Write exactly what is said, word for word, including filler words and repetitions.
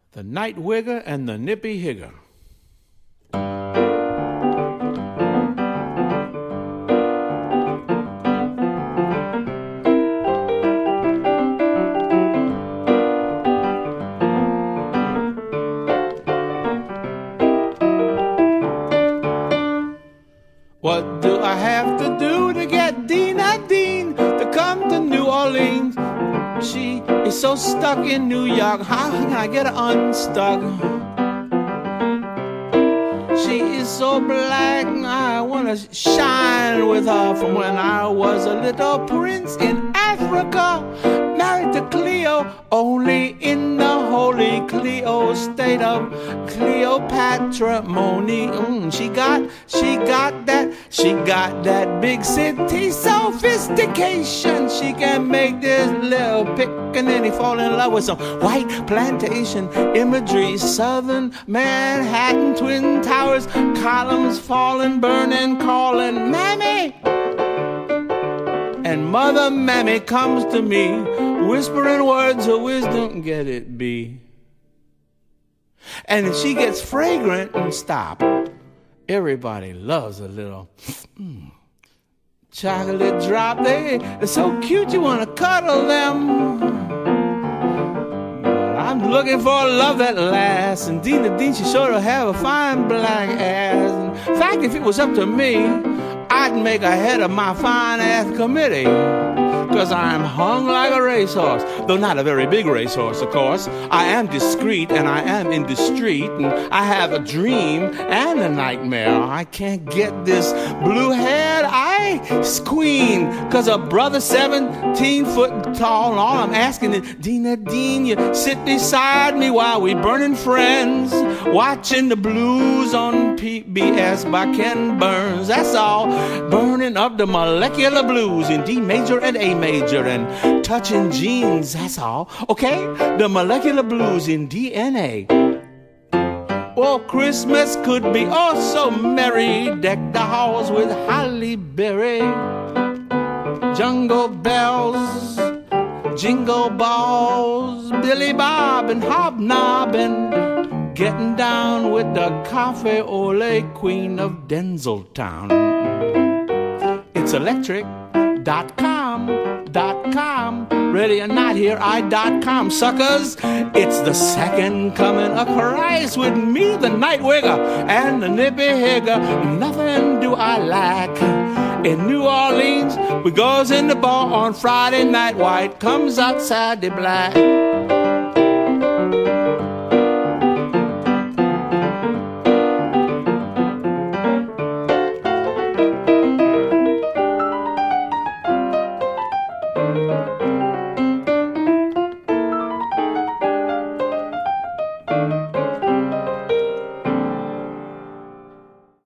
The Night Wigger and the Nippy Higger. What do I have to do to get Dina Dean to come to New Orleans? She is so stuck in New York. How can I get her unstuck? She is so black, I wanna shine with her. From when I was a little prince in Africa, married to Cleo, only in the holy Cleo state of Cleopatra Moni. Mm, she got, she got that, she got that big city sophistication. She can make this little pickaninny fall in love with some white plantation imagery. Southern Manhattan, Twin Towers, columns falling, burning, calling, Mammy! And Mother Mammy comes to me, whispering words of wisdom, get it, B. And if she gets fragrant and stop, everybody loves a little mm, chocolate drop. They, they're so cute you want to cuddle them. But I'm looking for a love that lasts, and Dina Dean, she sure to have a fine black ass. In fact, if it was up to me, I'd make a head of my fine-ass committee, 'cause I'm hung like a racehorse, though not a very big racehorse, of course. I am discreet, and I am in the street, and I have a dream and a nightmare. I can't get this blue-haired ice queen, 'cause a brother seventeen foot tall, and all I'm asking is, Dina Dean, you sit beside me while we burning friends, watching the blues on P B S by Ken Burns. That's all. Burning up the molecular blues in D major and A major, and touching genes, that's all. Okay? The molecular blues in D N A. Well, Christmas could be oh so merry. Deck the halls with holly berry, jungle bells, jingle balls, Billy Bob and hobnobbing, getting down with the coffee ole queen of Denzeltown. It's electric dot com dot com. Ready or not, here I dot com, suckers. It's the second coming of Christ with me, the Night Wigger and the Nippy Higger. Nothing do I lack. In New Orleans, we goes in the bar on Friday night. White comes out Saturday black.